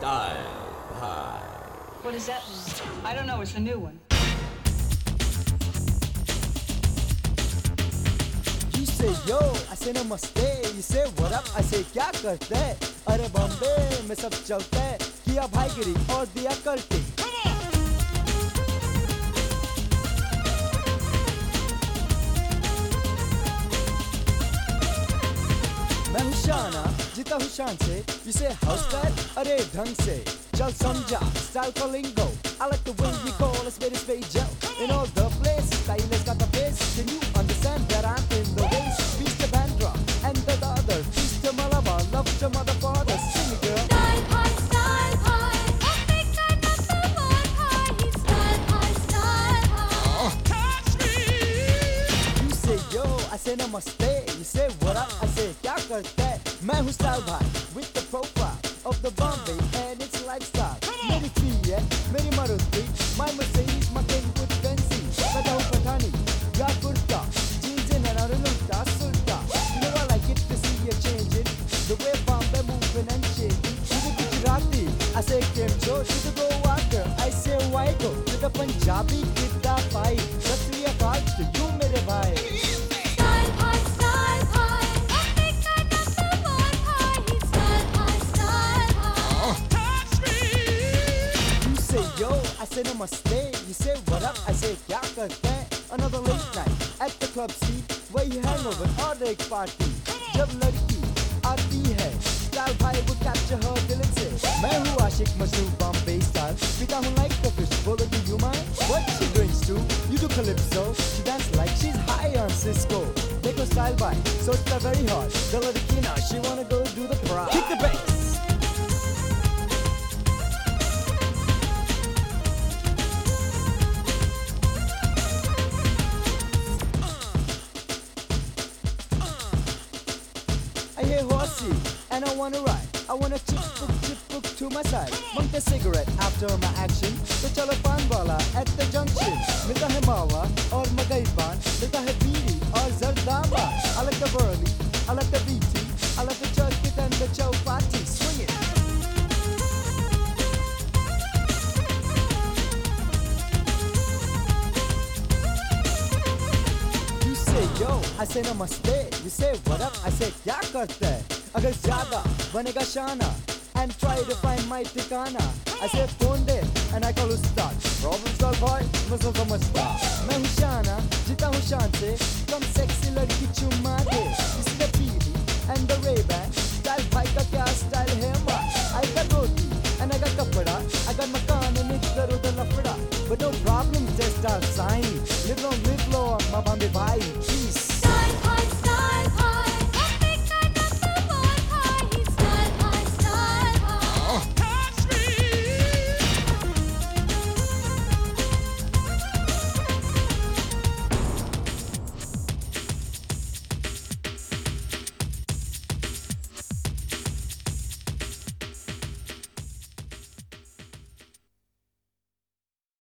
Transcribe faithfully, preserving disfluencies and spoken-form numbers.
Style High. What does that mean? I don't know, it's a new one. You say yo, I say namaste. You say what up, I say क्या करते हैं? अरे बॉम्बे में सब चलते हैं. किया भाईगिरी और दिया कल्टी. मैं हूँ शाना, जीता हूँ शान से. You say house style, अरे ढंग से. चल समझा, style का lingo. I like the way we call a spade a spade Joe. In all the place, style has got the face. Can you understand that I'm in the race? Beast the Bandra and the other. Beast the Malaba, love the mother father. Sing it, girl. Style high, style high. Africa number one high. He's style high, style high. Touch me! You say yo, I say namaste. You say what up, I say क्या करते हैं? मैं हूँ style भाई with the profile of the Bombay and its lifestyle. मेरी फी है, मेरी Maruti, my Mercedes, my Kenwood Benzie. मैं हूँ पठानी, या kurta, jeans and an ulta sulta. You know I like it to see you changing, the way Bombay moving and shaking. To the Gujarati, I say Kemcho. To the Goa, I say Waigo. To the Punjabi, Kidda Pai. Sat Sri Akal to you, मेरे भाई. Style high, style high. Africa number one high. He's style high, style high. Touch me! You say yo, I say namaste. You say what up, I say क्या करते हैं? Another late night at the club seat where you hang over और एक party. जब लड़की आती है, style भाई वो capture her दिल से. मैं हूँ आशिक मशहूर Bombay style. पीता हूँ like the fish. बोलो do you mind? What she drinks too? You do calypso. She dance like she's high on Cisco. देखो style भाई, so it's very hard. The लड़की ना, she wanna go do the pride. Kick the bass. I hear horsey and I wanna ride. I wanna chip book, chip book to my side. Want a cigarette after my action. तो चलो पान वाला at the junction. मिलता है मावा और मकई पान. मिलता है बीड़ी और जर्दामा. I like the burley, I like the B T, I like the church and the chapati. Swing it. You say yo, I say namaste. You say what up, I say क्या करते हैं? अगर ज़्यादा बनेगा शाना and try to find my ठिकाना. I say phone dे and I call ustad. Problem solve boy, मुझे समझता. मैं हूँ शाना, जीता हूँ शान से. कम sexy लड़की चुम्मा दे. This is the P D and the Ray-Ban. Style भाई का क्या style है माँ? I got roti and I got कपड़ा. I got मकान and इधर उधर लफड़ा. But no problem, just our sign. Live long, live long, my Bombay vibe.